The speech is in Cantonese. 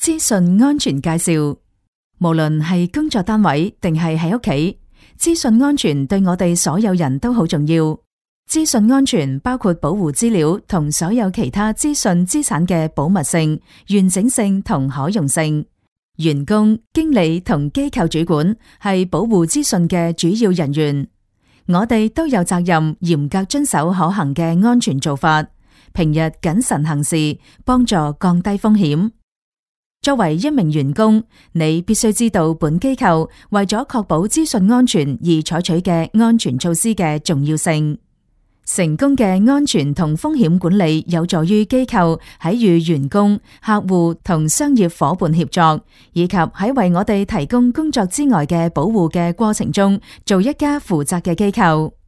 資訊安全介紹。無論係工作單位定係喺屋企，資訊安全對我哋所有人都好重要。資訊安全包括保護資料同所有其他資訊資產嘅保密性、完整性同可用性。員工、經理同機構主管係保護資訊嘅主要人員。我哋都有責任嚴格遵守可行嘅安全做法，平日謹慎行事，幫助降低風險。作為一名員工，你必須知道本機構為咗確保資訊安全而採取嘅安全措施嘅重要性。成功嘅安全同風險管理有助於機構喺與員工、客戶同商業夥伴協作，以及喺為我哋提供工作之外嘅保護嘅過程中，做一家負責嘅機構。